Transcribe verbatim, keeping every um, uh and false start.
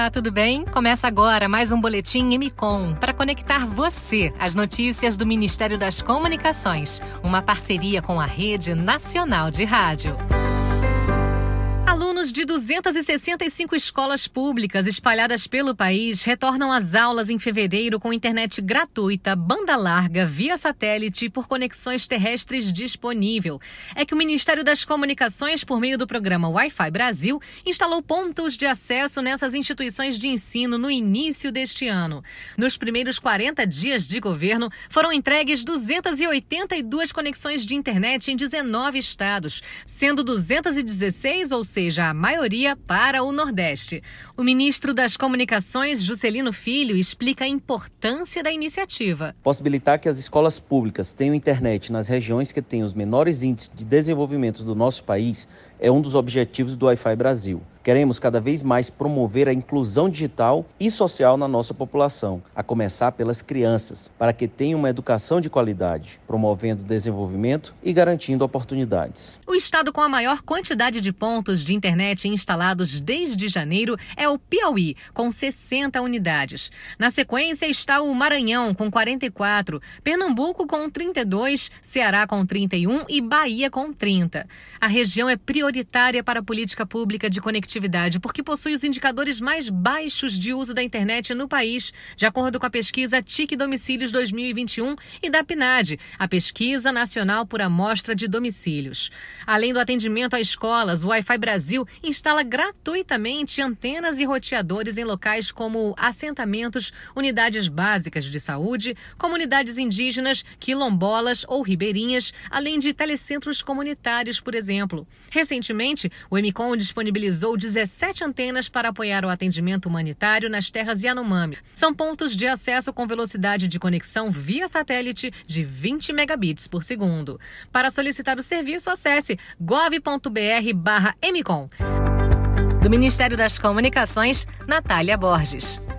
Olá, tudo bem? Começa agora mais um Boletim Emicom para conectar você às notícias do Ministério das Comunicações, uma parceria com a Rede Nacional de Rádio. Alunos de duzentas e sessenta e cinco escolas públicas espalhadas pelo país retornam às aulas em fevereiro com internet gratuita, banda larga, via satélite e por conexões terrestres disponível. É que o Ministério das Comunicações, por meio do programa Wi-Fi Brasil, instalou pontos de acesso nessas instituições de ensino no início deste ano. Nos primeiros quarenta dias de governo, foram entregues duzentas e oitenta e duas conexões de internet em dezenove estados, sendo duzentas e dezesseis, ou seja, a maioria para o Nordeste. O ministro das Comunicações, Juscelino Filho, explica a importância da iniciativa. Possibilitar que as escolas públicas tenham internet nas regiões que têm os menores índices de desenvolvimento do nosso país é um dos objetivos do Wi-Fi Brasil. Queremos cada vez mais promover a inclusão digital e social na nossa população, a começar pelas crianças, para que tenham uma educação de qualidade, promovendo desenvolvimento e garantindo oportunidades. O estado com a maior quantidade de pontos de internet instalados desde janeiro é o Piauí, com sessenta unidades. Na sequência está o Maranhão, com quarenta e quatro, Pernambuco com trinta e dois, Ceará com trinta e um e Bahia com trinta. A região é prioritária para a política pública de conectividade porque possui os indicadores mais baixos de uso da internet no país, de acordo com a pesquisa T I C Domicílios dois mil e vinte e um e da P N A D, a Pesquisa Nacional por Amostra de Domicílios. Além do atendimento a escolas, o Wi-Fi Brasil instala gratuitamente antenas e roteadores em locais como assentamentos, unidades básicas de saúde, comunidades indígenas, quilombolas ou ribeirinhas, além de telecentros comunitários, por exemplo. Recentemente, o Emicom disponibilizou dezessete antenas para apoiar o atendimento humanitário nas terras Yanomami. São pontos de acesso com velocidade de conexão via satélite de vinte megabits por segundo. Para solicitar o serviço, acesse gov ponto br barra emicom. Do Ministério das Comunicações, Natália Borges.